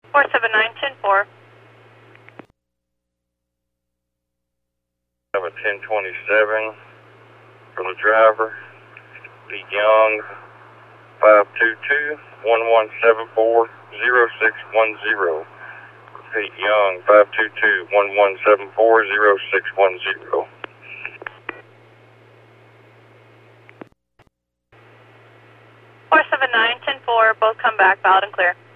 479-10-4. I have a 1027 from the driver, Pete Young, 522-1174-0610. Pete Young, 522-1174-0610. 479-10-4, both come back, valid and clear.